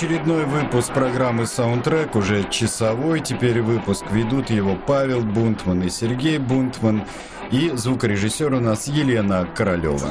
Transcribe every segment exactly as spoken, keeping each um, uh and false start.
очередной выпуск программы «Саундтрек», уже часовой. Теперь выпуск ведут его Павел Бунтман и Сергей Бунтман. И звукорежиссер у нас Елена Королева.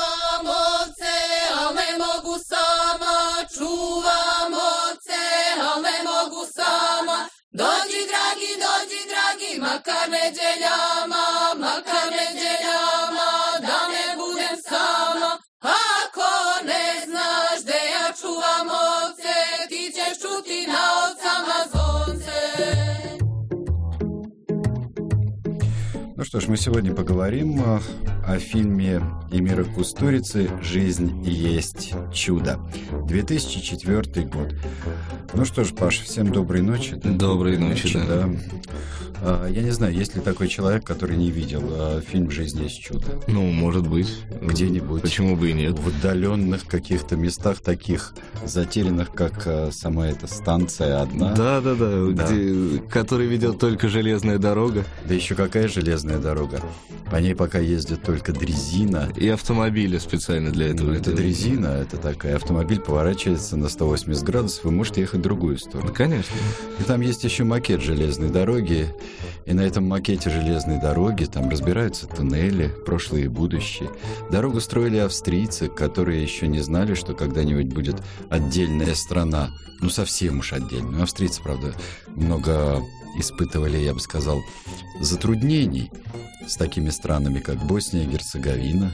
Ну что ж, мы сегодня поговорим о фильме Эмира Кустурицы «Жизнь есть чудо». две тысячи четвёртый год. Ну что ж, Паш, всем доброй ночи. Доброй ночи, ночи да. да. Я не знаю, есть ли такой человек, который не видел фильм «Жизнь есть чудо». Ну, может быть. Где-нибудь. Почему бы и нет? В отдаленных каких-то местах, таких затерянных, как сама эта станция одна. Да-да-да, да. Где, который ведет только железная дорога. Да еще какая железная дорога? По ней пока ездит только дрезина. И автомобили специально для этого. Ну, это дрезина, это такая. Автомобиль поворачивается на сто восемьдесят градусов и может ехать в другую сторону. Да, конечно. И там есть еще макет железной дороги. И на этом макете железной дороги там разбираются туннели, прошлое и будущее. Дорогу строили австрийцы, которые еще не знали, что когда-нибудь будет отдельная страна. Ну, совсем уж отдельная. Австрийцы, правда, много испытывали, я бы сказал, затруднений с такими странами, как Босния и Герцеговина.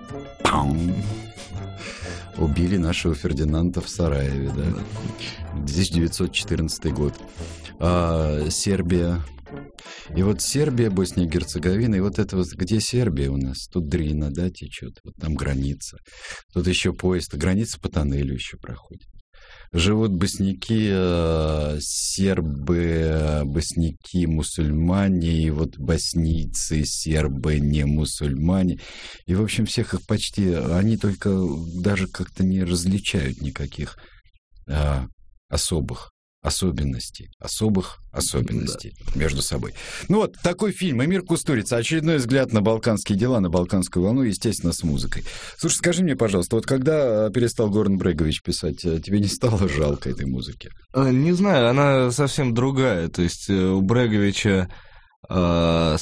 Убили нашего Фердинанда в Сараеве, да? тысяча девятьсот четырнадцатый год. А, Сербия. И вот Сербия, Босния и Герцеговина, и вот это вот, где Сербия у нас? Тут Дрина, да, течет, вот там граница. Тут еще поезд, граница по тоннелю еще проходит. Живут босняки, э, сербы, босняки, мусульмане, и вот боснийцы, сербы, не мусульмане. И, в общем, всех их почти, они только даже как-то не различают никаких э, особых. Особенностей, особых особенностей да. между собой. Ну вот, такой фильм «Эмир Кустурица». Очередной взгляд на балканские дела, на балканскую волну, естественно, с музыкой. Слушай, скажи мне, пожалуйста, вот когда перестал Горан Брегович писать, тебе не стало жалко этой музыки? Не знаю, она совсем другая. То есть у Бреговича э,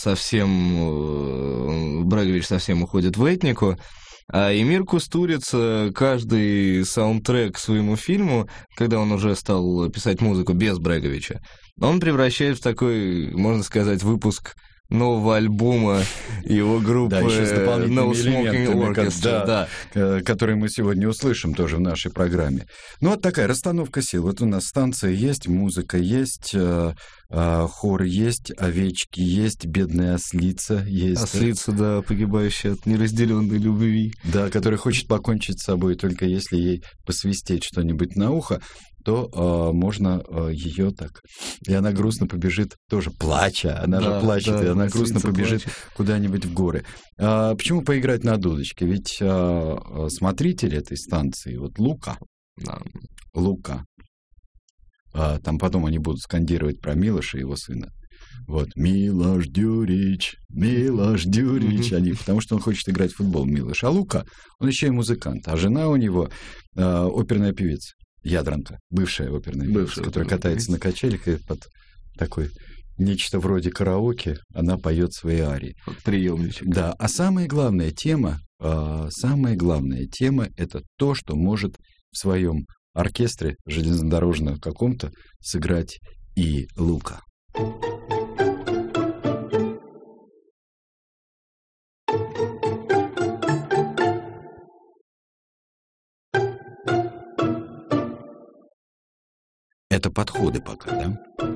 совсем... Брегович совсем уходит в этнику. А Эмир Кустурица каждый саундтрек к своему фильму, когда он уже стал писать музыку без Бреговича, он превращает в такой, можно сказать, выпуск нового альбома его группы да, еще с дополнительными No Smoking Orchestra, да, да. который мы сегодня услышим тоже в нашей программе. Ну, вот такая расстановка сил. Вот у нас станция есть, музыка есть, э, э, хор есть, овечки есть, бедная ослица есть. Ослица, да, да погибающая от неразделенной любви. Да, которая хочет покончить с собой, только если ей посвистеть что-нибудь на ухо, то э, можно э, ее так... И она грустно побежит, тоже плача, она да, же плачет, да, и она грустно побежит плачет. Куда-нибудь в горы. А почему поиграть на дудочке? Ведь э, смотритель этой станции, вот Лука, да. Лука, э, там потом они будут скандировать про Милоша и его сына. Вот, Милош Дюрич, Милош Дюрич, mm-hmm. они, потому что он хочет играть в футбол, Милош. А Лука, он еще и музыкант, а жена у него э, оперная певица. Ядранка, бывшая оперная певица, которая катается на качелях и под такой нечто вроде караоке она поет свои арии. Приемничек. Да, а самая главная тема, э, самая главная тема это то, что может в своем оркестре железнодорожном каком-то сыграть и Лука. Это подходы пока, да?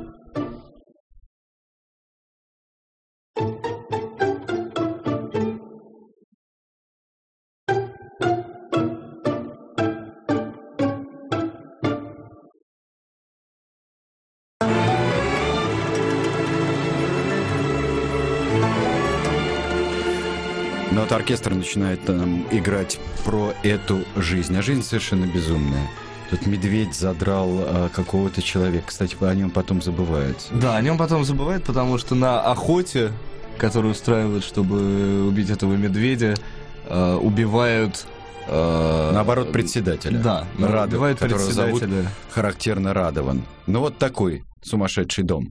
Но вот оркестр начинает нам играть про эту жизнь, а жизнь совершенно безумная. Тут медведь задрал а, какого-то человека. Кстати, о нем потом забывают. Да, о нем потом забывают, потому что на охоте, которую устраивают, чтобы убить этого медведя, а, убивают Э, Наоборот, председателя. Да, Радов, убивает которого зовут председателя. характерно Радован. Ну вот такой сумасшедший дом.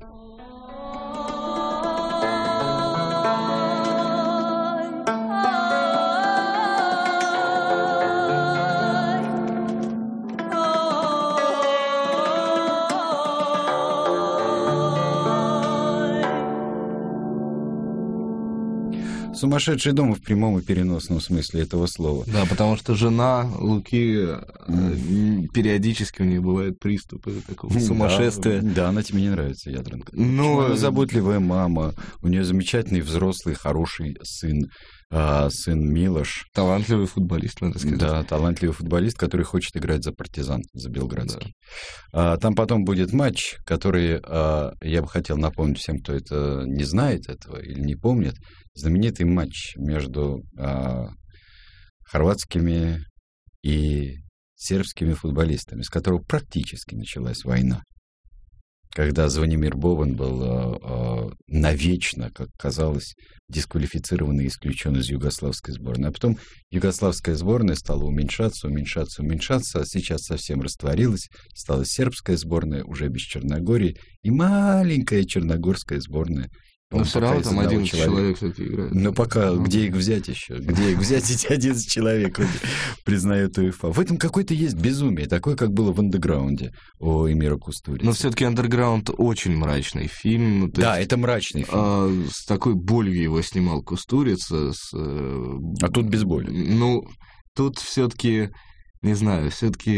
Сумасшедший дом в прямом и переносном смысле этого слова. Да, потому что жена Луки, mm. периодически у нее бывают приступы такого сумасшествия. Да, да, она тебе не нравится, Ядранка. Ну, она заботливая мама, у нее замечательный взрослый, хороший сын, а, сын Милош. Талантливый футболист, надо сказать. Да, талантливый футболист, который хочет играть за «Партизан», за белградский. Да. А, там потом будет матч, который, а, я бы хотел напомнить всем, кто это не знает этого или не помнит, знаменитый матч между а, хорватскими и сербскими футболистами, с которого практически началась война. Когда Звонимир Бован был а, а, навечно, как казалось, дисквалифицирован и исключен из югославской сборной. А потом югославская сборная стала уменьшаться, уменьшаться, уменьшаться, а сейчас совсем растворилась. Стала сербская сборная, уже без Черногории, и маленькая черногорская сборная. Но все равно там одиннадцать человек все-таки играют. Но пока, ну, где их взять еще? Где их взять, эти одиннадцать человек, признает УЕФА? В этом какое-то есть безумие, такое, как было в «Андеграунде» у Эмира Кустурицы. Но все-таки «Андерграунд» очень мрачный фильм. Да, есть, это мрачный фильм. А, с такой болью его снимал Кустурица. С, а тут без боли. Ну, тут все-таки, не знаю, все-таки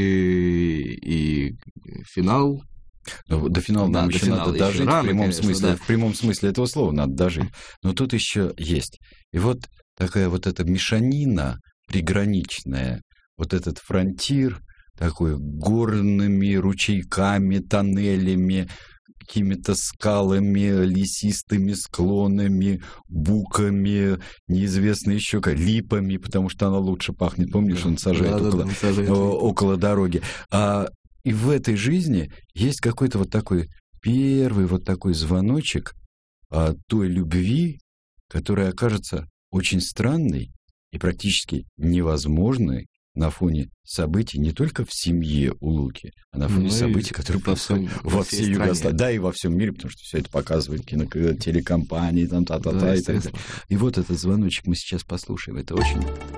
и финал... Но до финала да, нам еще надо дожить, рано, в, прямом конечно, смысле, да. в прямом смысле этого слова надо дожить. Но тут еще есть. И вот такая вот эта мешанина приграничная, вот этот фронтир такой горными ручейками, тоннелями, какими-то скалами, лесистыми склонами, буками, неизвестно еще как, липами, потому что она лучше пахнет. Помнишь, он сажает, да, около, да, сажает. около дороги. А И в этой жизни есть какой-то вот такой первый вот такой звоночек а, той любви, которая окажется очень странной и практически невозможной на фоне событий не только в семье у Луки, а на фоне ну событий, которые происходят во всей Югославии. Да, и во всем мире, потому что все это показывают кино, телекомпании, там, та-та-та, да, и так далее. И вот этот звоночек мы сейчас послушаем. Это очень...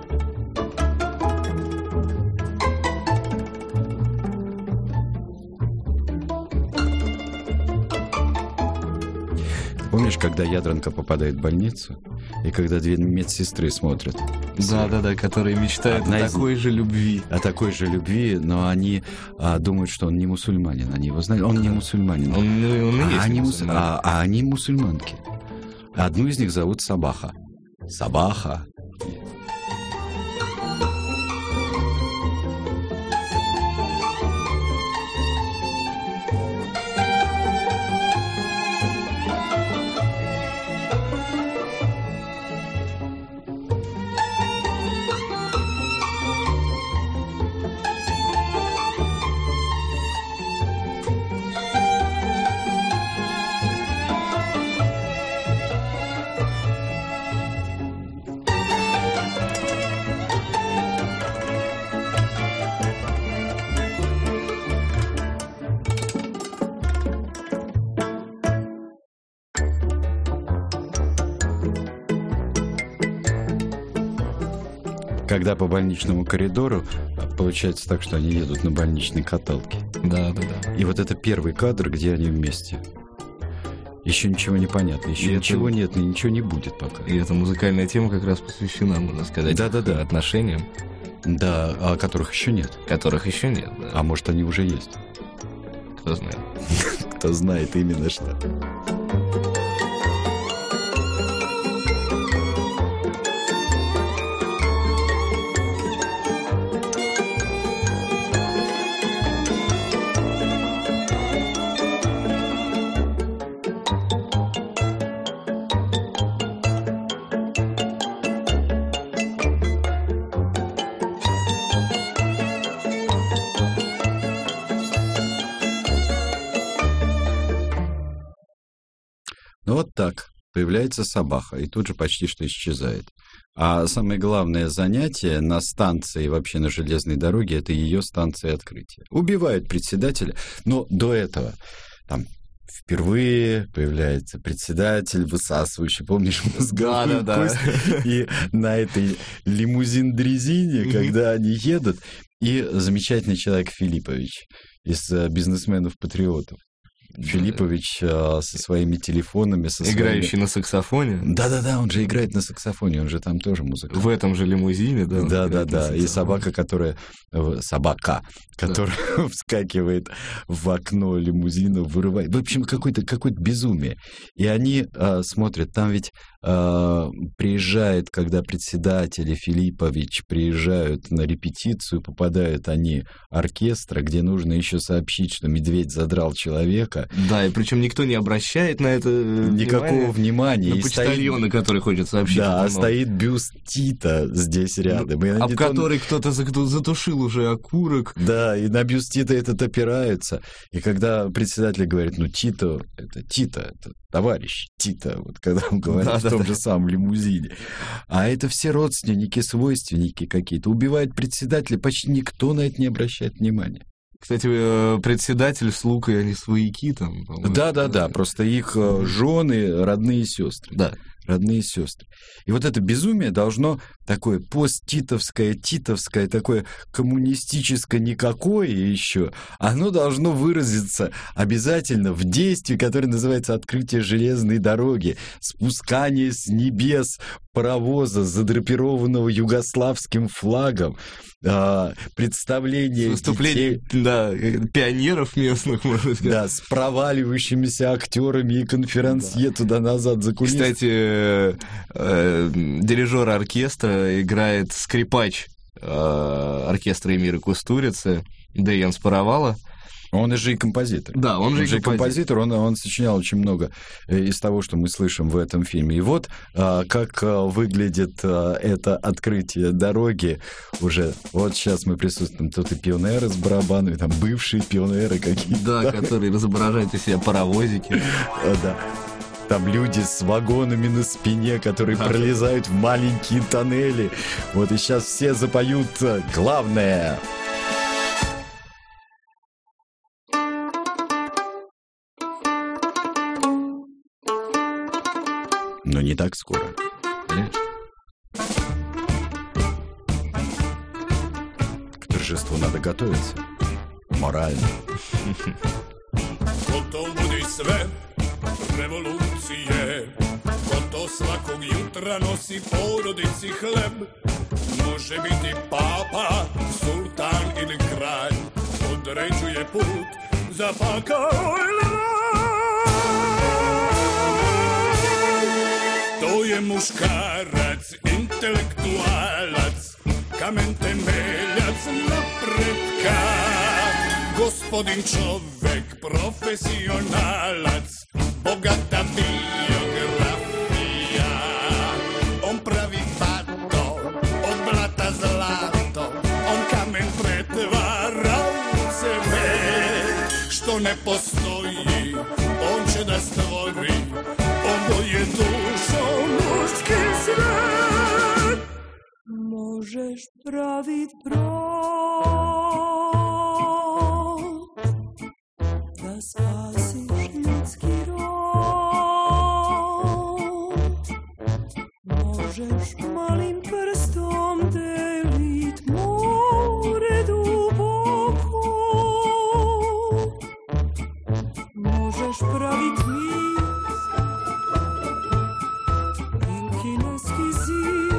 Помнишь, когда Ядранка попадает в больницу, и когда две медсестры смотрят? Да-да-да, которые мечтают Одна о такой из... же любви. О такой же любви, но они а, думают, что он не мусульманин. Они его знают. Он не мусульманин. Он, он и а, есть они мусульманин. А, а они мусульманки. Одну из них зовут Сабаха. Сабаха. Когда по больничному коридору получается так, что они едут на больничной каталке. Да, да, да. И вот это первый кадр, где они вместе. Еще ничего не понятно, еще и ничего это... нет, и ничего не будет пока. И эта музыкальная тема как раз посвящена, можно сказать, да, да, да. отношениям. Да, а которых еще нет. Которых еще нет, да. А может, они уже есть? Кто знает. Кто знает именно что. Вот так. появляется собака, и тут же почти что исчезает. А самое главное занятие на станции, вообще на железной дороге, это ее станция открытия. Убивают председателя, но до этого там впервые появляется председатель, высасывающий, помнишь, мозговую да, кость, да. и на этой лимузин-дрезине, когда они едут, и замечательный человек Филиппович из «Бизнесменов-патриотов». Филиппович а, со своими телефонами, со Играющий своими... на саксофоне. Да-да-да, он же играет на саксофоне, он же там тоже музыкант. В этом же лимузине, да. Да-да-да, и собака, которая... Собака, которая да. вскакивает в окно лимузина, вырывает... В общем, какое-то, какое-то безумие. И они а, смотрят, там ведь а, приезжает, когда председатель и Филиппович приезжают на репетицию, попадают они оркестра, где нужно еще сообщить, что медведь задрал человека. Да, и причем никто не обращает на это никакого внимания. На почтальона, стоит... который хочет сообщить. Да, а стоит бюст Тита здесь рядом. Ну, об который то... кто-то затушил уже окурок. Да, и на бюст Тита этот опираются. И когда председатель говорит, ну, Тито, это Тита, это товарищ Тита, вот когда он говорит да, в том да, же да. самом лимузине. А это все родственники, свойственники какие-то. Убивают председателя, почти никто на это не обращает внимания. Кстати, председатель с Лукой, они свояки там. Да-да-да, просто их жены, родные сестры. Да. Родные сестры. И вот это безумие должно такое посттитовское, титовское, такое коммунистическое никакое еще, оно должно выразиться обязательно в действии, которое называется «Открытие железной дороги», спускание с небес паровоза, задрапированного югославским флагом, представление выступление детей, да, пионеров местных, можно сказать. Да, с проваливающимися актерами и конферансье да. туда-назад за кулисы. Кстати, э, э, дирижер оркестра играет скрипач э, оркестра Эмира Кустурицы Деян Спаровала. Он же и композитор. Да, он же он и же композитор. композитор. Он, он сочинял очень много из того, что мы слышим в этом фильме. И вот а, как а, выглядит а, это открытие дороги уже. Вот сейчас мы присутствуем. Тут и пионеры с барабанами, там бывшие пионеры какие-то. Да, которые изображают из себя паровозики. Да. Там люди с вагонами на спине, которые а пролезают в маленькие тоннели. Вот и сейчас все запоют главное. Но не так скоро. Конечно. К торжеству надо готовиться. Морально. Potom budi sve revolucije, ko to svakog jutra nosi porodici hleb. Može biti papa, sultan ili kralj, određuje put za pakao ili to je muškarac, intelektualac, kamen temeljac napretka. Gospodin čovek, profesionalac, bogata biografija. On pravi bato, od blata zlato, on kamen pretvara u sebe. Što ne postoji, on će da stvori, ovo je dušo muški svet. Možeš pravit brod, da spasiš ljudski rod. Možeš malim prstom delit more duboko. Možeš pravit mis il kineski zid.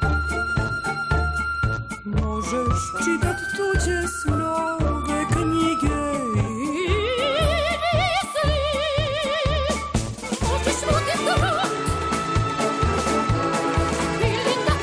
Možeš čitat tuđe snove knjige i misli. Možeš vodit rad ili da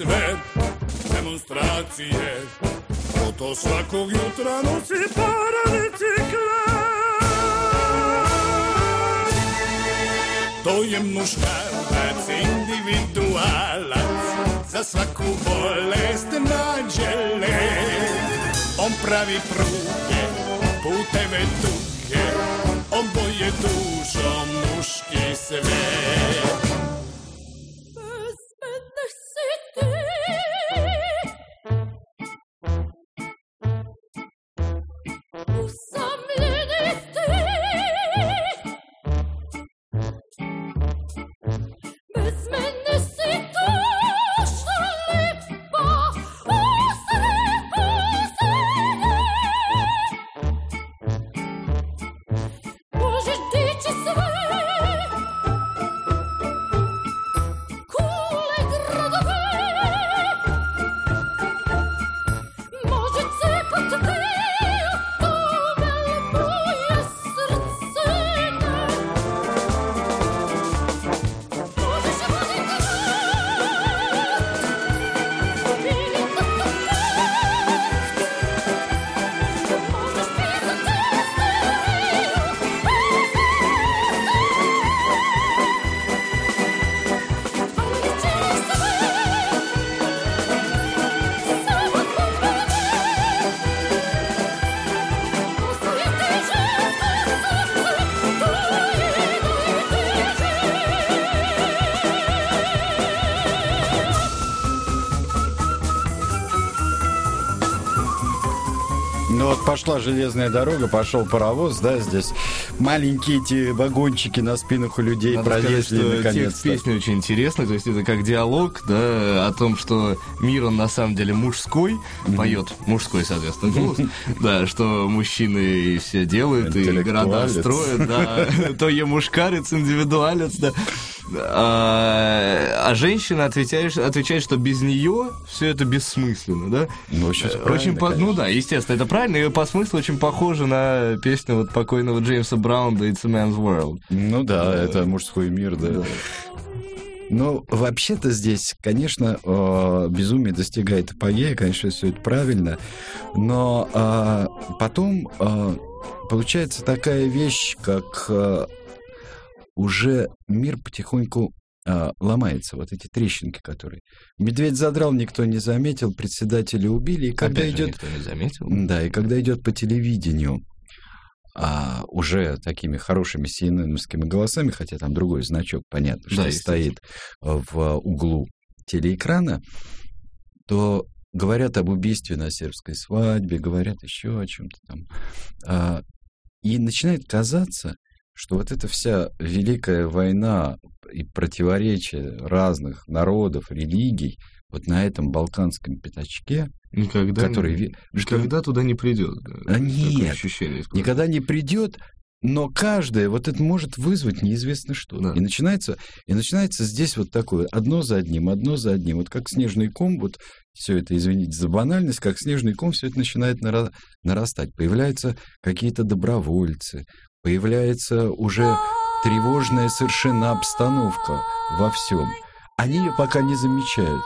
sve demonstracije. Ko to svakog jutra nosi parabicikle. To je muškarac, individualac, za svaku bolest nađe lek. On pravi pruge, puteve duge, on boje dušom muški svet. Ну вот пошла железная дорога, пошел паровоз, да, здесь маленькие эти вагончики на спинах у людей Надо пролезли, сказать, что наконец-то. текст песни очень интересный, то есть это как диалог, да, о том, что мир, он на самом деле мужской, mm-hmm. поет мужской, соответственно, голос, да, что мужчины все делают, и города строят, да, то е мушкарец, индивидуалец, да. А, а женщина отвечает, отвечает, что без нее все это бессмысленно, да? Ну, очень по, ну да, естественно, это правильно, и по смыслу очень похоже на песню вот покойного Джеймса Браунда «It's a Man's World». Ну да, да. Это мужской мир, да. да. Ну, вообще-то здесь, конечно, безумие достигает апогея, конечно, все это правильно, но потом получается такая вещь, как уже мир потихоньку а, ломается. Вот эти трещинки, которые... Медведь задрал, никто не заметил, председателя убили. И когда Опять идет... никто не заметил. Да, и когда идет по телевидению а, уже такими хорошими си эн эн-овскими голосами, хотя там другой значок, понятно, что да, стоит в углу телеэкрана, то говорят об убийстве на сербской свадьбе, говорят еще о чем-то там. А, и начинает казаться, что вот эта вся великая война и противоречия разных народов, религий, вот на этом балканском пятачке, никогда, который... не, никогда что... туда не придет. Да? А нет, никогда не придет, но каждое вот это может вызвать неизвестно что. Да. И начинается, и начинается здесь вот такое, одно за одним, одно за одним, вот как снежный ком, вот все это, извините за банальность, как снежный ком, все это начинает нарастать. Появляются какие-то добровольцы, появляется уже тревожная совершенно обстановка во всем. Они ее пока не замечают.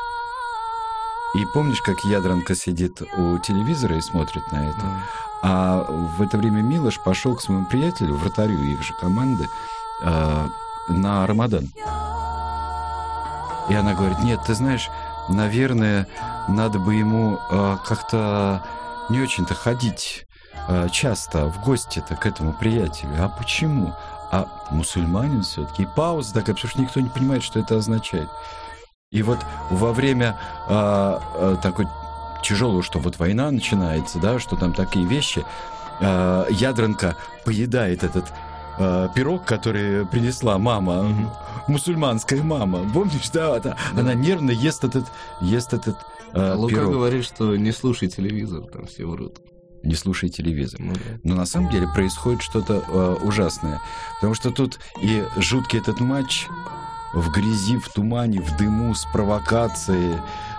И помнишь, как Ядранка сидит у телевизора и смотрит на это? Mm. А в это время Милош пошел к своему приятелю, вратарю их же команды, э, на Рамадан. И она говорит, нет, ты знаешь, наверное, надо бы ему э, как-то не очень-то ходить часто в гости-то к этому приятелю. А почему? А мусульманин все-таки. И пауза такая, потому что никто не понимает, что это означает. И вот во время а, а, такой тяжелого, что вот война начинается, да, что там такие вещи, а, Ядранка поедает этот а, пирог, который принесла мама, mm-hmm. мусульманская мама. Помнишь, да? да? да. Она нервно ест этот, ест этот а, Лука пирог. говорит, что не слушай телевизор, там все врут. Не слушай телевизор. Ну, да. Но на самом деле происходит что-то э, ужасное. Потому что тут и жуткий этот матч в грязи, в тумане, в дыму, с провокацией,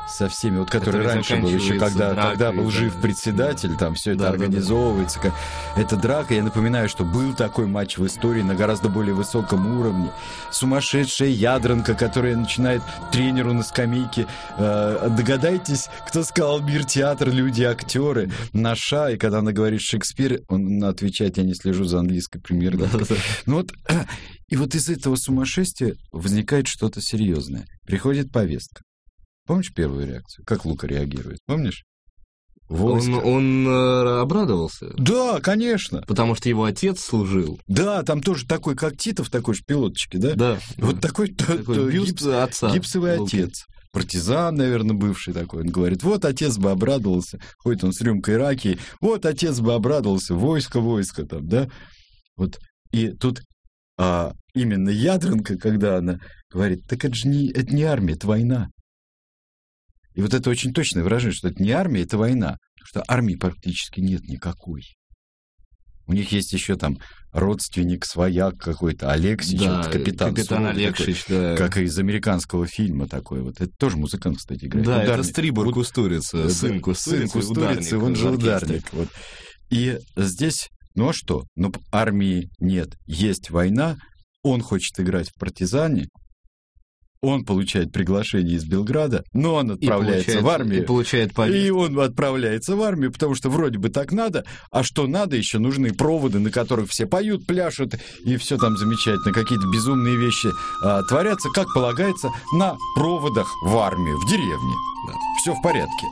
со всеми, вот который, Который раньше был еще, когда, когда был жив да. председатель, там все это Да, организовывается. Да, да. Это драка, я напоминаю, что был такой матч в истории на гораздо более высоком уровне. Сумасшедшая ядранка, которая начинает тренеру на скамейке. Э, догадайтесь, кто сказал мир, театр, люди, актеры. Наша, и когда она говорит Шекспир, он отвечает, я не слежу за английской премьер-лигой. Ну вот, и вот из этого сумасшествия возникает что-то серьезное. Приходит повестка. Помнишь первую реакцию? Как Лука реагирует? Помнишь? Он, он э, обрадовался. Да, конечно. Потому что его отец служил. Да, там тоже такой, как Титов, такой же пилоточки, да? Да. Вот такой, такой то, то, бюст гипс, отца. Гипсовый Луки. отец. Партизан, наверное, бывший такой. Он говорит, вот отец бы обрадовался. Ходит он с рюмкой раки. Вот отец бы обрадовался. Войско, войско там, да? Вот. И тут а, именно ядранка, когда она говорит, так это же не, это не армия, это война. И вот это очень точное выражение, что это не армия, это война. Потому что армии практически нет никакой. У них есть еще там родственник, свояк какой-то, Алексич, да, вот капитан. Капитан Суровый Алексич, такой, да. как и из американского фильма такой вот. Это тоже музыкант, кстати, играет. Да, ударник. это Стрибор Вот, Кустурица, да, сын Кустурицы, сын Кустурицы, он же ударник. Вот. И здесь, ну а что? Ну, армии нет, есть война, он хочет играть в партизане, он получает приглашение из Белграда, но он отправляется в армию. И получает повестку. И он отправляется в армию, потому что вроде бы так надо, а что надо, еще нужны проводы, на которых все поют, пляшут, и все там замечательно, какие-то безумные вещи а, творятся, как полагается, на проводах в армию, в деревне. Да. Все в порядке.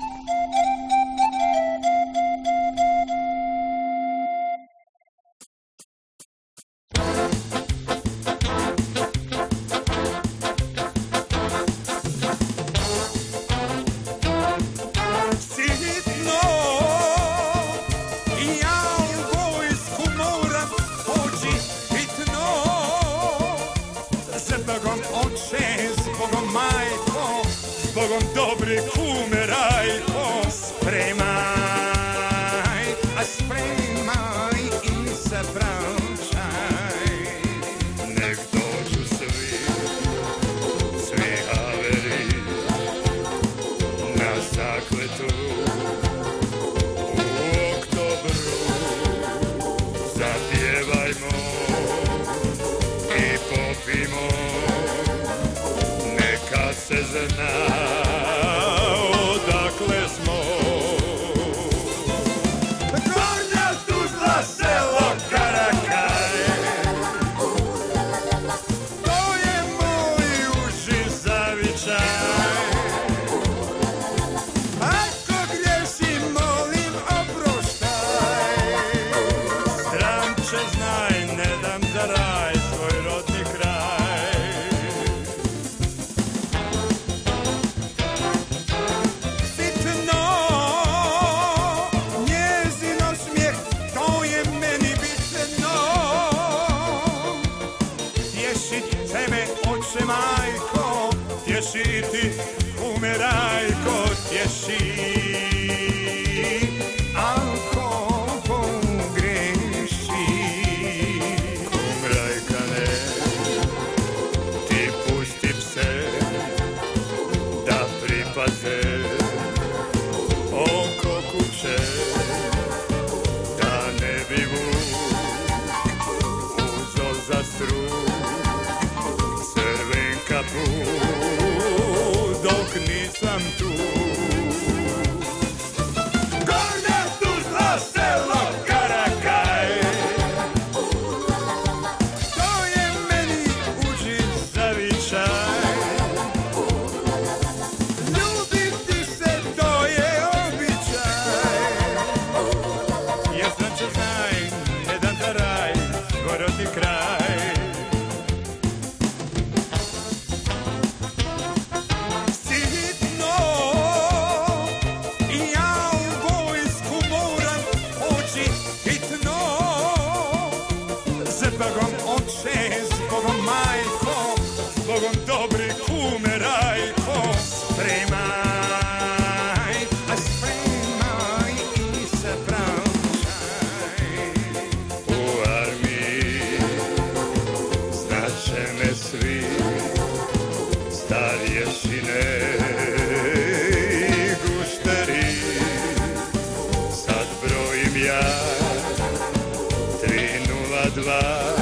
dva.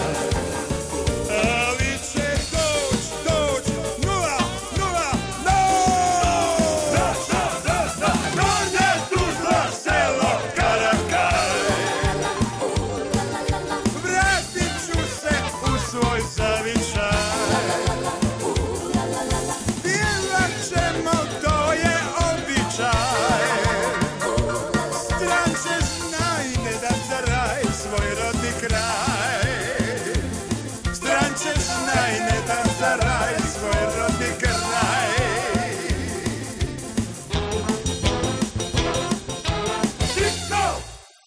Ali će doć, doć, nula, nula, noć. Da, da, da, da, Gornje Tuzla, selo Karakaj. Vratit ću se u svoj zavičaj. Pjevat ćemo, to je običaj. Strance znaj, ne dam za raj svoj rodni kraj. Strance znaj, ne dam za raj svoj rodni kraj. Тихо!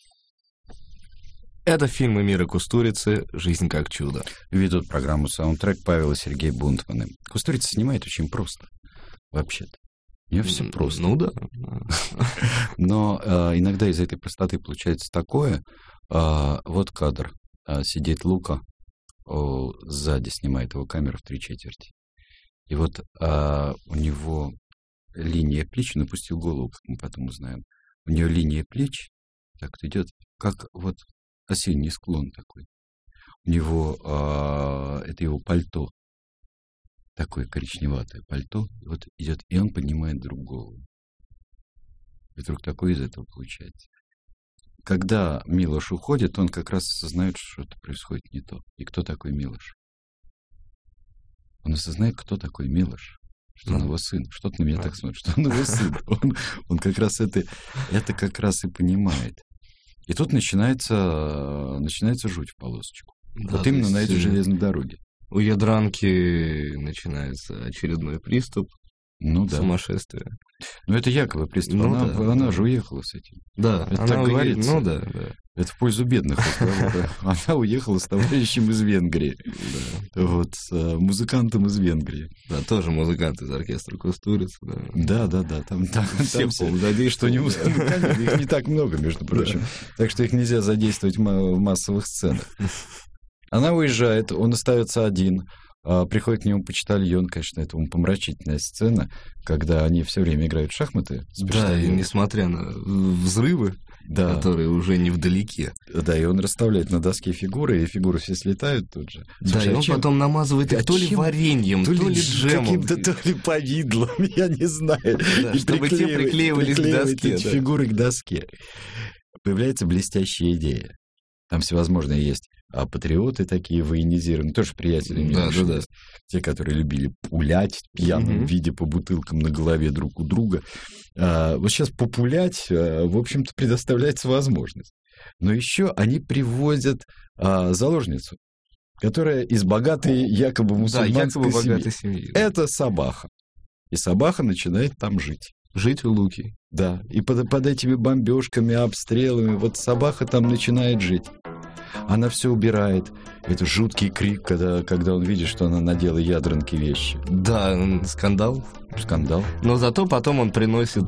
Это фильм Эмира Кустурицы «Жизнь как чудо». Ведут программу «Саундтрек» Павел и Сергей Бунтманы. Кустурица снимает очень просто, вообще-то. У нее все М, просто. Ну да. Но э, иногда из этой простоты получается такое. э, вот кадр. Э, сидит Лука, о, сзади снимает его камера в три четверти. И вот э, у него линия плеч, он опустил голову, как мы потом узнаем. У нее линия плеч так вот идет, как вот осенний склон такой. У него э, это его пальто, такое коричневатое пальто, и вот идет, и он поднимает вдруг голову. И вдруг такое из этого получается. Когда Милош уходит, он как раз осознает, что что-то происходит не то. И кто такой Милош? Он осознает, кто такой Милош. Что он Ну. его сын. Что ты на меня так смотришь? Что он его сын. Он, он как раз это, это как раз и понимает. И тут начинается, начинается жуть в полосочку. Да, Вот то именно на есть, этой э, железной дороге. У Ядранки начинается очередной приступ Ну да. сумасшествия. Ну это якобы приступ. Ну она, да, она да. же уехала с этим. Да, Это она так уе- говорится. Ну да, да. Это в пользу бедных разговоров. Она уехала с товарищем из Венгрии. Да, Вот, с э, музыкантом из Венгрии. да, тоже музыкант из оркестра Кустурицы. Да. Да, да, да. Там, там, Все, там все, по-моему, задействованы, что не да. музыканты. Конечно, их не так много, между прочим. Так что их нельзя задействовать ма- в массовых сценах. Она уезжает, он остается один. а, Приходит к нему почтальон, конечно, это умопомрачительная сцена, когда они все время играют в шахматы с Да, и почтальоном. несмотря на взрывы, Да, которые уже не вдалеке. да, и он расставляет на доске фигуры, и фигуры все слетают тут же. Да, Слушай, и а он чем- потом намазывает их а то ли чем- вареньем, то ли дж- джемом. каким-то, то ли повидлом, я не знаю. Да, И чтобы те приклеивает- приклеивались к приклеивает доске, эти да. фигуры к доске. Появляется блестящая идея. Там всевозможные есть а, патриоты такие военизированные, тоже приятели Да, Милоши да, да. есть. Те, которые любили пулять в пьяном Мгм. виде по бутылкам на голове друг у друга. А, вот сейчас популять, а, в общем-то, предоставляется возможность. Но еще они привозят а, заложницу, которая из богатой якобы Да, мусульманской якобы семьи. богатой семьи. да. Это Сабаха. И Сабаха начинает там жить. Жить у Луки. Да, и под, под этими бомбежками, обстрелами, вот Сабаха там начинает жить. Она все убирает. Это жуткий крик, когда, когда он видит, что она надела ядранки вещи. Да, м, скандал. Скандал. Но зато потом он приносит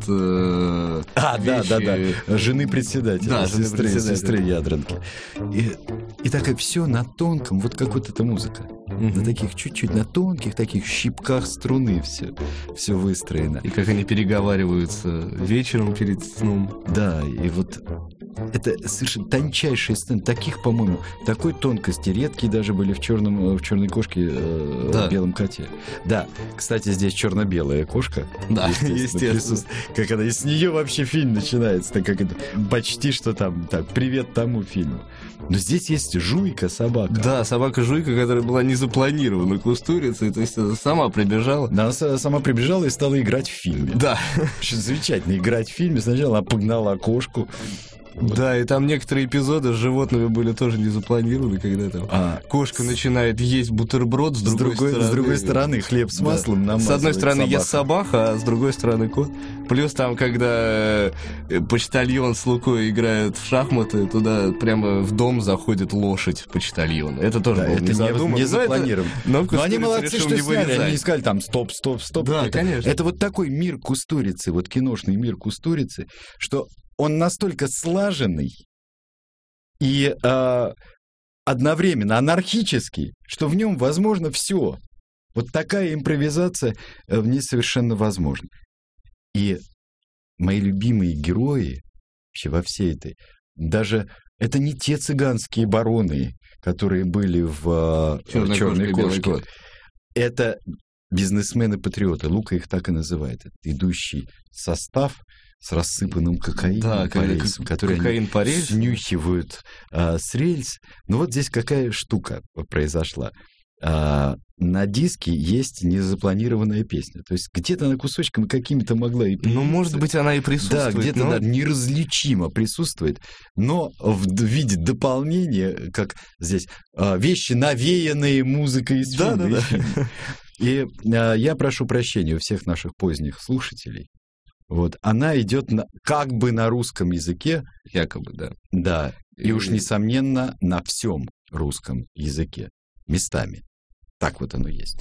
э, А, да, да, вещи- да. Жены председателя, Да, жены сестры, председателя. сестры ядранки. И, и так все на тонком, вот как вот эта музыка. Мгм. На таких чуть-чуть, на тонких таких щипках струны все, все выстроено. И как они переговариваются вечером перед сном. Да, и вот это совершенно тончайшие сцены. Таких, по-моему, такой тонкости редкие даже были в черном, в черной кошке, э, Да. в белом коте. Да, кстати, здесь черно-белая кошка. Да, естественно. присутствует. Как она, и с нее вообще фильм начинается, так как это почти что там, так, привет тому фильму. Но здесь есть жуйка собака. Да, собака-жуйка, которая была не запланирована Кустурицей, то есть она сама прибежала. Она с- сама прибежала и стала играть в фильме. Да, Очень замечательно играть в фильме. Сначала она погнала кошку. да, и там некоторые эпизоды с животными были тоже не запланированы, когда там А кошка начинает есть бутерброд, с с другой, другой, стороны... с другой стороны хлеб с Да. маслом С намазывает одной стороны собака. ест собака, а с другой стороны кот. Плюс там, когда э, почтальон с Лукой играют в шахматы, туда прямо в дом заходит лошадь почтальона. Это тоже Да, было это не не, задумано. не но это- запланировано. Но, Но они Кустурица молодцы, решил что не сняли. Они вырезать. не сказали там стоп, стоп, стоп. Да, это, конечно. это вот такой мир Кустурицы, вот киношный мир Кустурицы, что он настолько слаженный и а, одновременно анархический, что в нем возможно все. Вот такая импровизация э, в ней совершенно возможна. И мои любимые герои вообще во всей этой, даже это не те цыганские бароны, которые были в «Черной «Черной кошке», кошке», это бизнесмены-патриоты. Лука их так и называет. Это идущий состав с рассыпанным кокаином Да, по рельсам, который кокаин они по рельсам. снюхивают а, с рельс. Но вот здесь какая штука произошла. А, на диске есть незапланированная песня. То есть где-то она кусочками какими-то могла и появиться. Ну, может быть, она и Да, присутствует. где-то но... да, неразличимо присутствует, но в д- виде дополнения, как здесь, а, вещи, навеянные музыкой из Да, фильма. да, из да. фильма. И а, я прошу прощения у всех наших поздних слушателей. Вот, она идет на, как бы на русском языке, Якобы, да. да, и уж И- несомненно на всем русском языке местами. Так вот оно есть.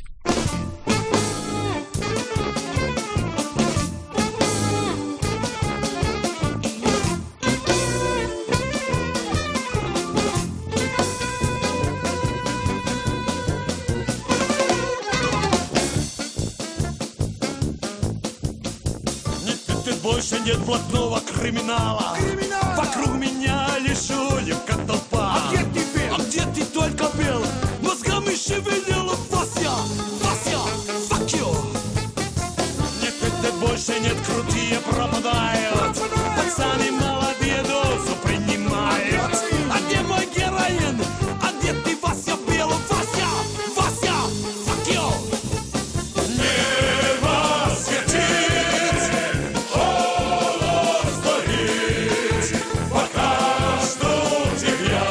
Нет, больше нет блатного криминала. Вокруг меня лишь улыбка толпа. А где ты был? А где ты только был? Мозгами шевелил Вася, Вася, fuck you. Нет, нет, больше нет, крутые пропадают. Пацаны молодые дозу принимают. А где мой героин? А где ты, Вася, был? Вася, Вася, fuck you. Небо светит, холод стоит, пока жду тебя,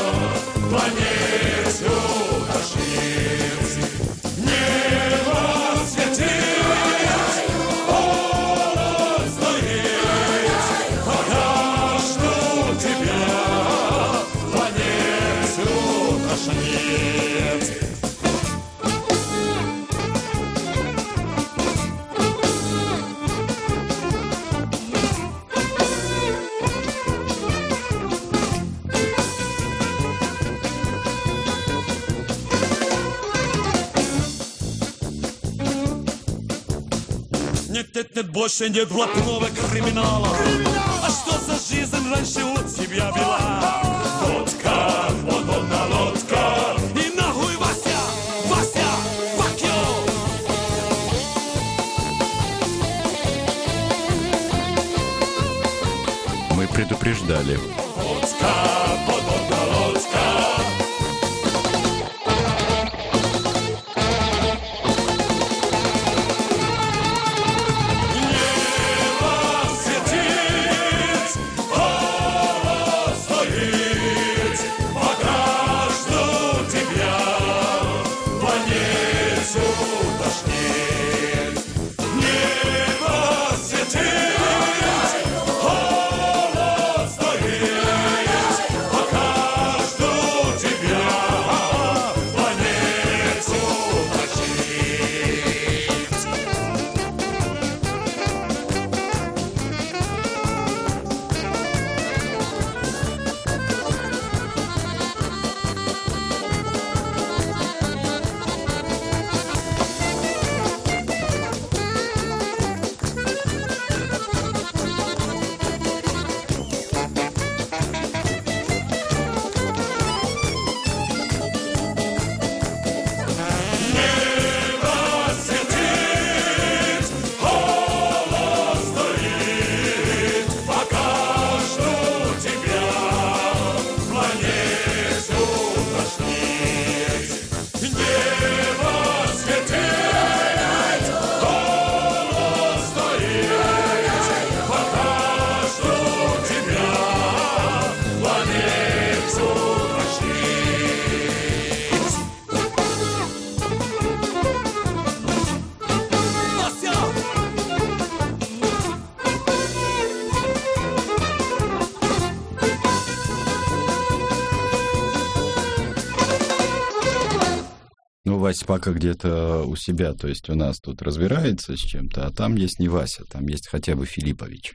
планету тошнит. Небо светит, холод стоит, пока жду тебя, планету тошнит. Нет, нет, нет, больше нет блатного криминала. А что за жизнь раньше у тебя была? Лодка, вот одна лодка. И нахуй, Вася, Вася, fuck you. Мы предупреждали. Лодка, вот одна лодка. Небо светит, холод стоит, пока жду тебя, планету тошнит. Небо светит, холод стоит, пока жду тебя, планету тошнит. Небо светит, холод стоит, пока жду тебя, планету тошнит. Небо светит, холод стоит, пока жду тебя, планету тошнит. Вася! Ну, Вася пока где-то у себя, то есть у нас тут разбирается с чем-то, а там есть не Вася, там есть хотя бы Филиппович.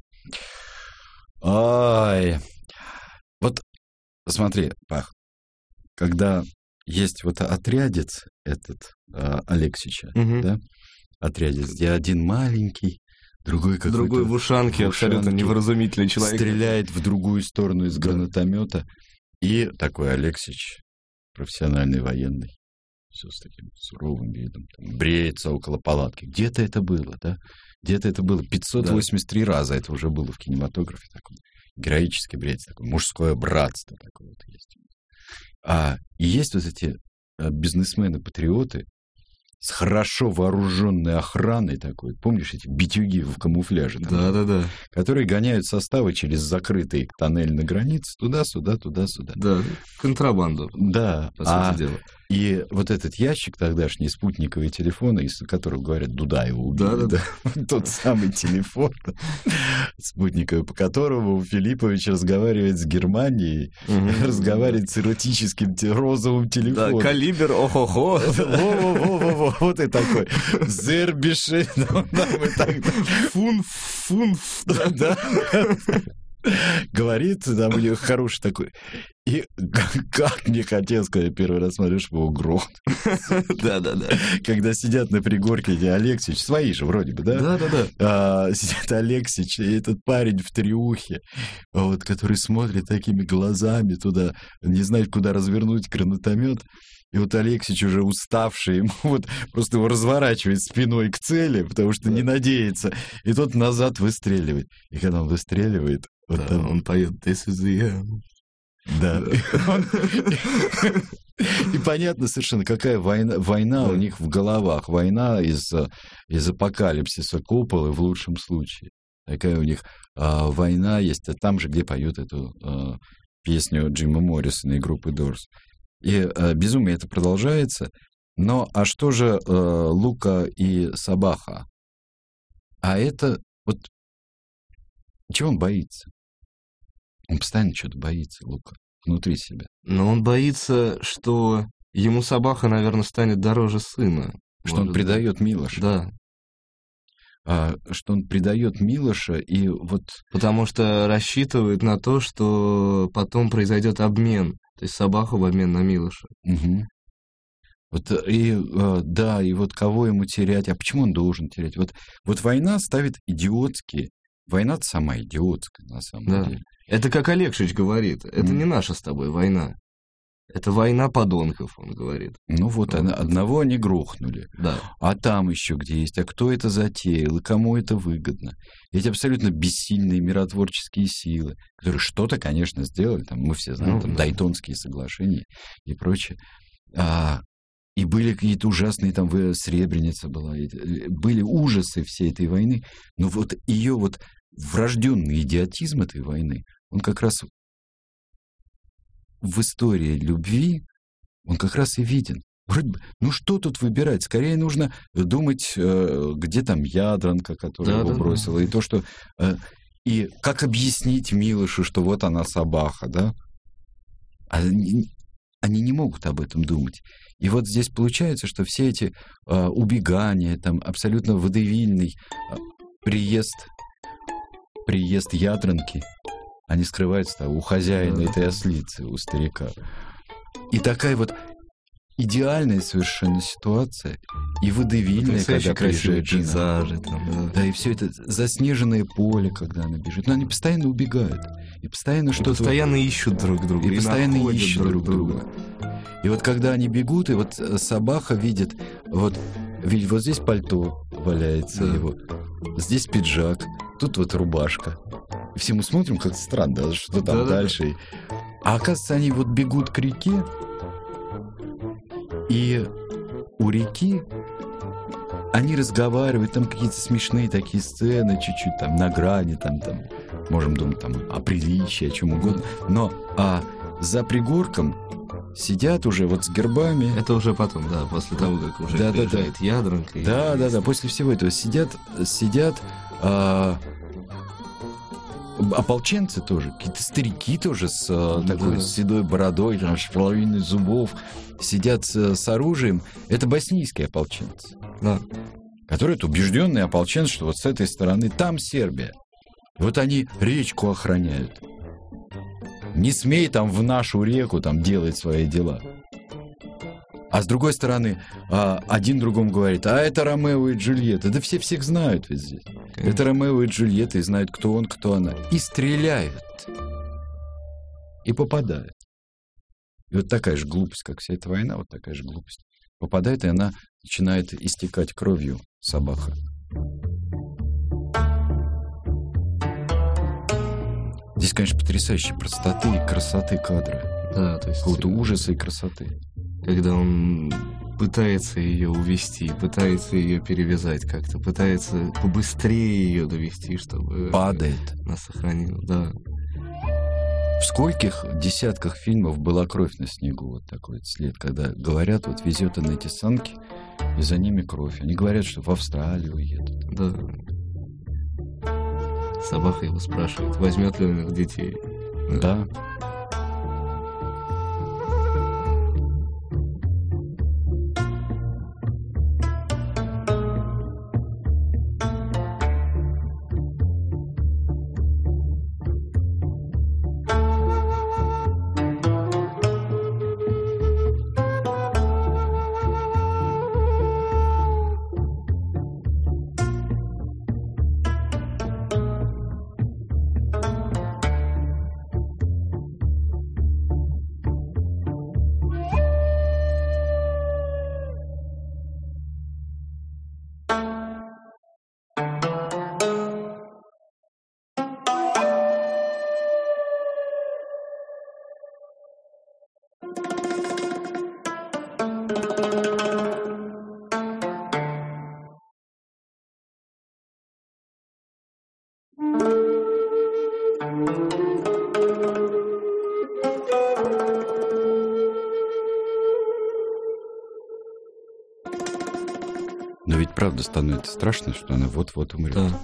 Ай, вот смотри, Пах, когда есть вот отрядец этот а, Алексича, Мгм. да, отрядец, где один маленький, другой какой-то Другой в ушанке, в абсолютно ушанке, невразумительный человек. стреляет в другую сторону из гранатомета, и такой Алексич профессиональный военный. Все с таким суровым видом. Там, бреется около палатки. Где-то это было, да? Где-то это было. пятьсот восемьдесят три да. раза это уже было в кинематографе. Такой героический бреется. Такое мужское братство такое вот есть. А, и есть вот эти а, бизнесмены-патриоты с хорошо вооруженной охраной такой. Помнишь эти битюги в камуфляже? Да-да-да. Которые гоняют составы через закрытый тоннель на границе туда-сюда, туда-сюда. Да, контрабанду. Да. По сути а, дела. И вот этот ящик тогдашний, спутниковые телефоны, из которых, говорят, Дудаева убили. Да-да-да. Да? Тот самый телефон спутниковый, по которому Филиппович разговаривает с Германией, разговаривает с эротическим розовым телефоном. Да, калибр, охо-хо. Во-во-во-во-во. Вот и такой. Зербише. Фун, фун. Да. Говорит, там у него хороший такой. И как мне хотелось, когда я первый раз смотрю, что его грохнут. Да-да-да. Когда сидят на пригорке эти Алексич, свои же вроде бы, да? Да-да-да. А, сидят Алексич и этот парень в триухе, вот, который смотрит такими глазами туда, не знает, куда развернуть гранатомет. И вот Алексич уже уставший, ему вот просто его разворачивает спиной к цели, потому что не надеется. И тот назад выстреливает. И когда он выстреливает, вот да, там... он поет «This is the end». Да. И понятно совершенно, какая война, война у них в головах. Война из, из апокалипсиса куполы в лучшем случае. Такая у них а, война есть. А там же, где поют эту а, песню Джима Моррисона и группы Doors. И а, безумие это продолжается. Но а что же а, Лука и Сабаха? А это вот чего он боится? Он постоянно что-то боится, Лука, внутри себя. Но он боится, что ему Сабаха, наверное, станет дороже сына. Что он предает Милоша. Да. А, что он предает Милоша, и вот... Потому что рассчитывает на то, что потом произойдет обмен. То есть Сабаха в обмен на Милоша. Угу. Вот, и, да, и вот кого ему терять, а почему он должен терять? Вот, вот война ставит идиотские. Война-то сама идиотская, на самом да. деле. Это как Алексич говорит, это mm. не наша с тобой война. Это война подонков, он говорит. Ну вот, вот. Одного они грохнули. Да. А там еще где есть, а кто это затеял, и кому это выгодно. Эти абсолютно бессильные миротворческие силы, которые что-то, конечно, сделали. Там, мы все знаем, ну, там, да. Дайтонские соглашения и прочее. А, и были какие-то ужасные, там, Сребреница была, были ужасы всей этой войны. Но вот ее вот врожденный идиотизм этой войны, он как раз в истории любви, он как раз и виден. Вроде бы, ну что тут выбирать? Скорее нужно думать, где там Ядранка, которая да, его да, бросила, да. и то, что... И как объяснить Милошу, что вот она Сабаха, да? Они, они не могут об этом думать. И вот здесь получается, что все эти убегания, там абсолютно водевильный приезд... приезд Ядранки, они скрываются у хозяина да. этой ослицы, у старика. И такая вот идеальная совершенно ситуация, и водевильная, когда приезжает пейзажи, там, да. да, и все это заснеженное поле, когда она бежит. Но они постоянно убегают. И постоянно что-то... постоянно ищут друг друга. И, и постоянно ищут друг друга. друга. И вот когда они бегут, и вот Сабаха видит, вот, видит, вот здесь пальто валяется да. его, здесь пиджак, тут вот рубашка. И все мы смотрим, как странно, что там да, дальше. Да. А оказывается, они вот бегут к реке, и у реки они разговаривают, там какие-то смешные такие сцены, чуть-чуть там на грани, там, там, можем думать там о приличии, о чем угодно. Но а за пригорком сидят уже вот с гербами. Это уже потом, да, после того, как уже да, приезжает да, да. Ядранка. Да, да, да, после всего этого сидят, сидят а, ополченцы тоже, какие-то старики тоже с да. такой с седой бородой, там, с половиной зубов, сидят с, с оружием. Это боснийские ополченцы, да. которые это убежденные ополченцы, что вот с этой стороны там Сербия. И вот они речку охраняют. Не смей там в нашу реку там делать свои дела. А с другой стороны, один другому говорит, а это Ромео и Джульетта. Да все всех знают ведь здесь. Конечно. Это Ромео и Джульетта, и знают, кто он, кто она. И стреляют. И попадают. И вот такая же глупость, как вся эта война, вот такая же глупость. Попадает, и она начинает истекать кровью, собака. Здесь, конечно, потрясающие простоты и красоты кадры. Да, то есть... Какого-то ужаса и красоты. Когда он пытается ее увести, пытается ее перевязать как-то, пытается побыстрее ее довести, чтобы... Падает. Она сохранила, да. В скольких десятках фильмов была кровь на снегу, вот такой вот след, когда говорят, вот везет он эти санки, и за ними кровь. Они говорят, что в Австралию едут. Да. Собака его спрашивает, возьмет ли он их детей. Да. Но ведь правда становится страшно, что она вот-вот умрет. Да.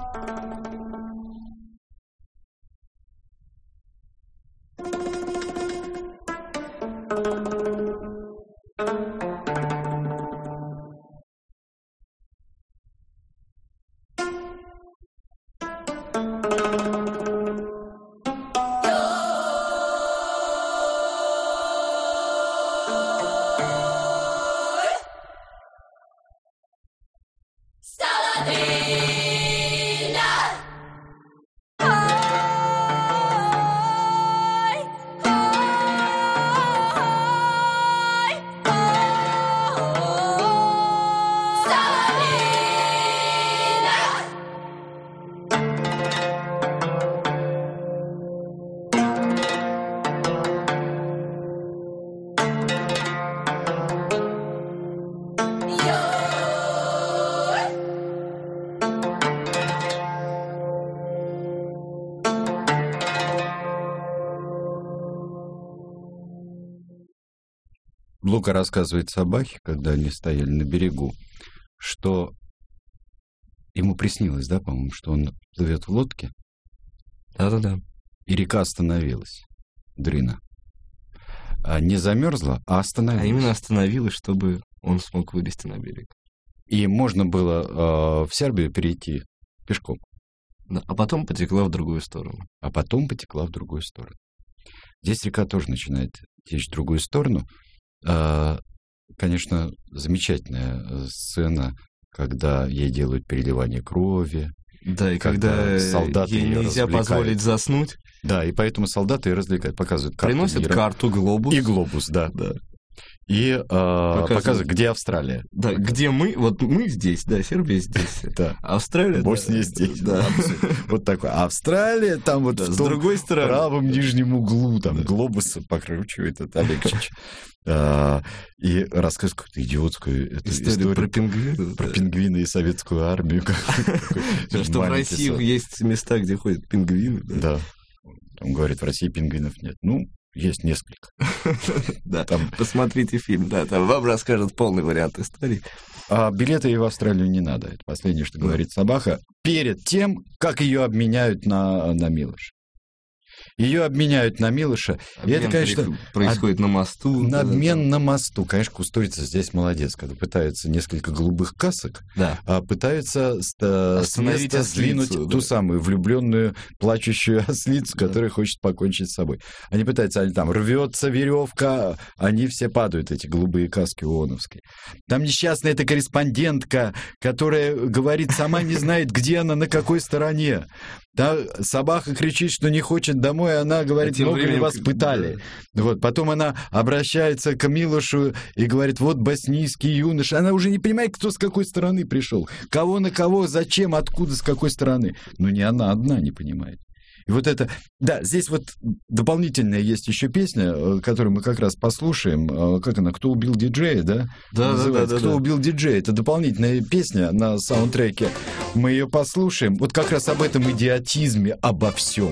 Лука рассказывает собаке, когда они стояли на берегу, что ему приснилось, да, по-моему, что он плывет в лодке. Да-да-да. И река остановилась, Дрина. А не замерзла, а остановилась. А именно остановилась, чтобы он смог вылезти на берег. И можно было э, в Сербию перейти пешком. Да, а потом потекла в другую сторону. А потом потекла в другую сторону. Здесь река тоже начинает течь в другую сторону. Э, конечно, замечательная сцена, когда ей делают переливание крови. Да, и когда, когда солдаты ей нельзя развлекают. Позволить заснуть. Да, и поэтому солдаты ее развлекают, показывают карту. Приносят мира. Карту, глобус. И глобус, да. да. И э, показывают. показывают, где Австралия. Да, где мы, вот мы здесь, да, Сербия здесь. Да. Австралия. Босния здесь. Да. Вот такой. Австралия там вот в том правом нижнем углу, там глобус покручивает, это Алексич. И рассказывает какую-то идиотскую историю про пингвины. Про пингвины и советскую армию. Что в России есть места, где ходят пингвины. Да. Он говорит, в России пингвинов нет. Ну, есть несколько. Да, там посмотрите фильм, да, там вам расскажут полный вариант истории. А билеты ей в Австралию не надо. Это последнее, что говорит собака. Перед тем, как ее обменяют на, на Милоша. Ее обменяют на Милоша. И это, конечно, происходит на мосту. На обмен на мосту. Конечно, Кустурица здесь молодец, когда пытаются несколько голубых касок, да. а пытаются с места сдвинуть да. ту самую влюбленную, плачущую ослицу, да. которая хочет покончить с собой. Они пытаются, они там рвется веревка, они все падают, эти голубые каски ООНовские. Там несчастная эта корреспондентка, которая говорит, сама не знает, где она, на какой стороне. Та собака кричит, что не хочет домой, она говорит, А много ли временем... вас пытали. Вот. Потом она обращается к Милошу и говорит, вот боснийский юноша. Она уже не понимает, кто с какой стороны пришел. Кого на кого, зачем, откуда, с какой стороны. Но не она одна не понимает. И вот это... Да, здесь вот дополнительная есть еще песня, которую мы как раз послушаем. Как она? «Кто убил диджея», да? Да, да, да, да. «Кто да. убил диджея». Это дополнительная песня на саундтреке. Мы ее послушаем. Вот как раз об этом идиотизме, обо всем.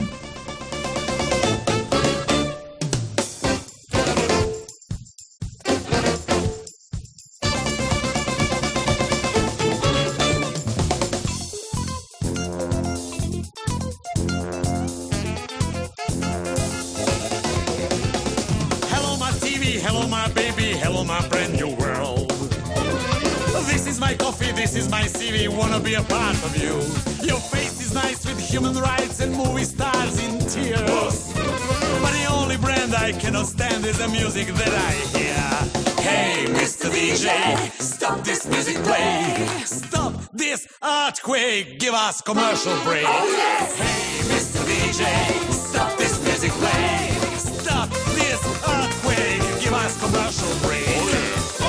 Hello, my baby, hello, my brand new world. This is my coffee, this is my C V, wanna be a part of you. Your face is nice with human rights and movie stars in tears. But the only brand I cannot stand is the music that I hear. Hey, Mister D J, stop this music play. Stop this earthquake, give us commercial break. Oh, yes. Hey, Mister D J, stop this music play. Stop this earthquake, give us commercial break. Oh, yeah.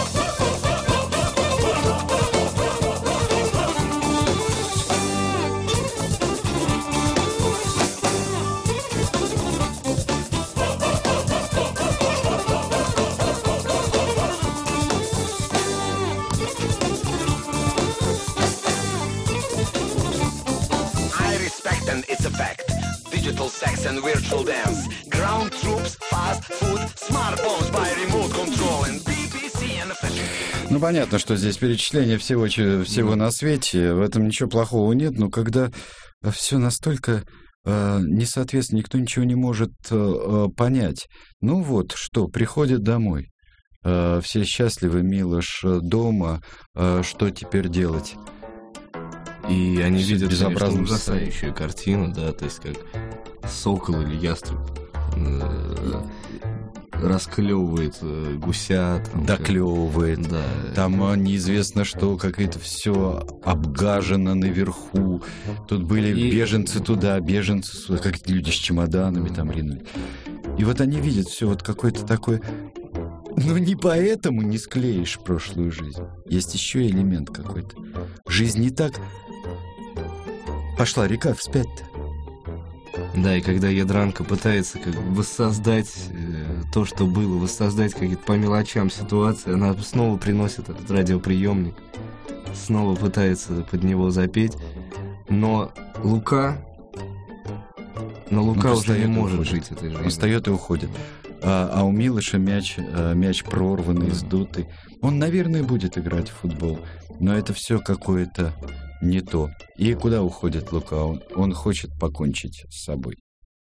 It's a fact. Digital sex and virtual dance. Ground troops, fast food, smartphones by remote control and би би си and fashion. Ну, понятно, что здесь перечисление всего, всего на свете. В этом ничего плохого нет, но когда все настолько э, не соответственно, никто ничего не может э, понять. Ну вот, что, приходят домой. Э, все счастливы, Милош дома. Э, что теперь делать? И они Все видят, безобразно конечно, ужасающую картину, да, то есть как сокол или ястреб э, расклевывает э, гуся. Там, доклевывает. Как... Да. Там э, неизвестно что, как это все обгажено наверху. Тут были И... беженцы туда, беженцы сюда, как люди с чемоданами там ринули. И вот они видят все вот какое-то такое... Ну, не поэтому не склеишь прошлую жизнь. Есть еще элемент какой-то. Жизнь не так... Пошла река вспять-то. Да, и когда Ядранка пытается как бы воссоздать э, то, что было, воссоздать какие-то по мелочам ситуации, она снова приносит этот радиоприемник, снова пытается под него запеть, но Лука, но Лука Он уже не может уходит. жить этой жизнью. Он встает и уходит. А, а у Милоша мяч, мяч прорванный, сдутый. Он, наверное, будет играть в футбол, но это все какое-то не то. И куда уходит Лука? Он, он хочет покончить с собой.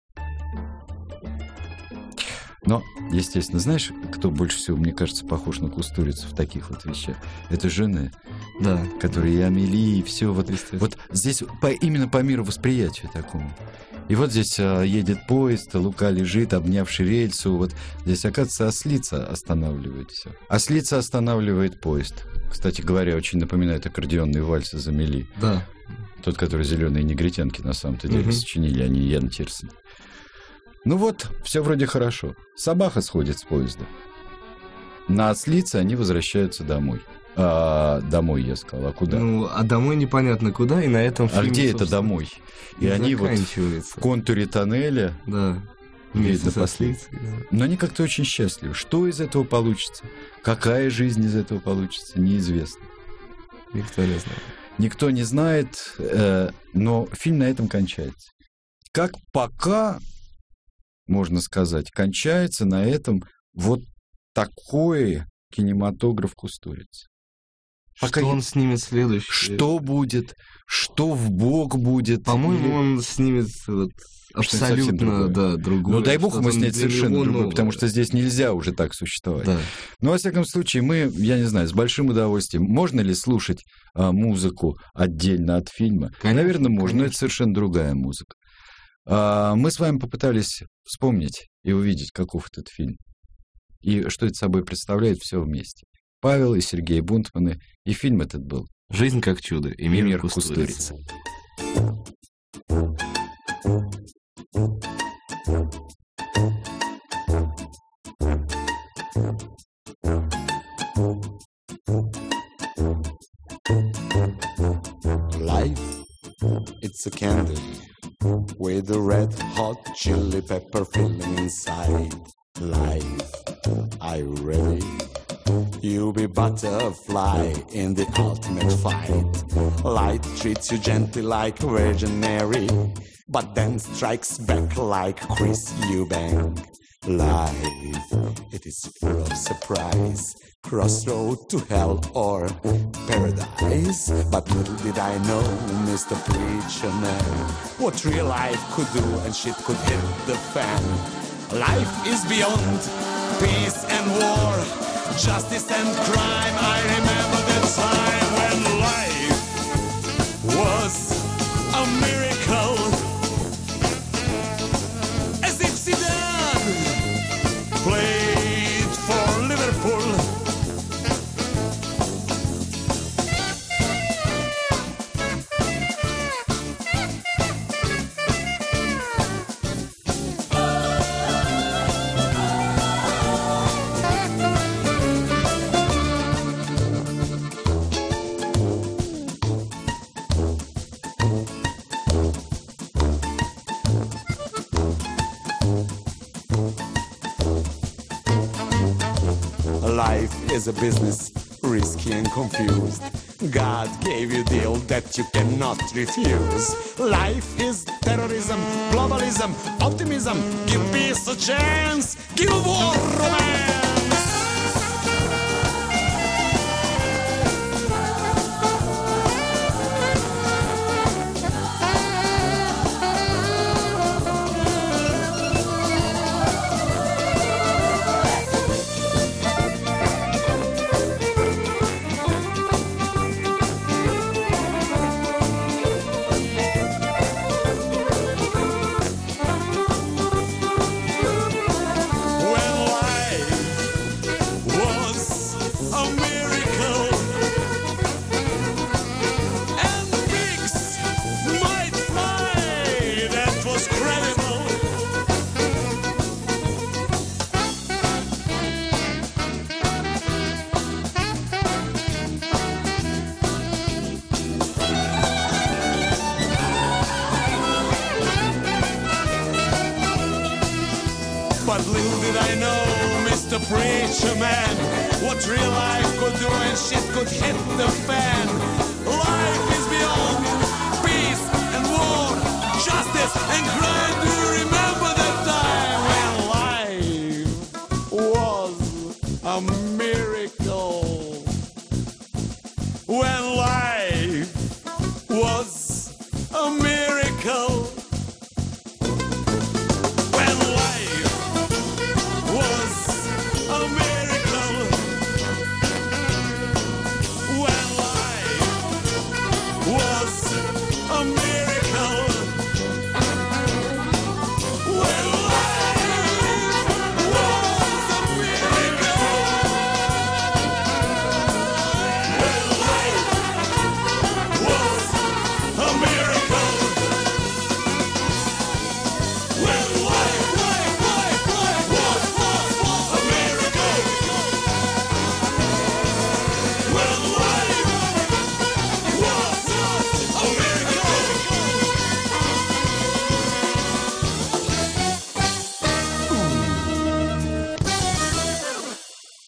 Но, естественно, знаешь, кто больше всего, мне кажется, похож на Кустурицу в таких вот вещах? Это жены, да, которые и Амели, и все вот, вот здесь по, именно по мировосприятию такому. И вот здесь а, едет поезд, Лука лежит, обнявший рельсу. Вот здесь, оказывается, ослица останавливает все. Ослица останавливает поезд. Кстати говоря, очень напоминает аккордеонный вальс из Амели. Да. Тот, который «Зеленые негритянки» на самом-то деле угу. сочинили, а не Ян Тирсон. Ну вот, все вроде хорошо. Собака сходит с поезда. На ослице они возвращаются домой. А, домой, я сказал, а куда? Ну, а домой непонятно куда, и на этом фильме, а где это домой? И они вот в контуре тоннеля. Да. Вместе со ослицей. Да. Но они как-то очень счастливы. Что из этого получится? Какая жизнь из этого получится? Неизвестно. Никто не знает. Никто не знает, э, но фильм на этом кончается. Как пока, можно сказать, кончается на этом вот такой кинематограф Кустурицы. Пока что он снимет следующий? Что будет? Что вбок будет? По-моему, или... он снимет вот абсолютно да, другое. Ну, дай бог ему снять совершенно другое, потому что здесь нельзя уже так существовать. Да. Но, во всяком случае, мы, я не знаю, с большим удовольствием. Можно ли слушать а, музыку отдельно от фильма? Конечно, наверное, можно, конечно. но это совершенно другая музыка. А, мы с вами попытались вспомнить и увидеть, каков этот фильм. И что это собой представляет все вместе. Павел и Сергей Бунтманы. И фильм этот был «Жизнь как чудо» и «Мир Кустурицы». It's a candy with a red hot chili pepper filling inside. Life, are you ready? You be butterfly in the ultimate fight. Light treats you gently like Virgin Mary, but then strikes back like Chris Eubank. Life, it is full of surprise. Crossroad to hell or paradise. But little did I know, Mister Preacher Man, what real life could do and shit could hit the fan. Life is beyond peace and war, justice and crime. I remember the time when life was a miracle. As if Zidane played for Liverpool. Life is a business, risky and confused. God gave you a deal that you cannot refuse. Life is terrorism, globalism, optimism. Give peace a chance, give war romance. But little did I know, Mister Preacher Man, what real life could do and shit could hit the fan. Life is beyond peace and war, justice and crime. Do you remember that time when life was a miracle? When life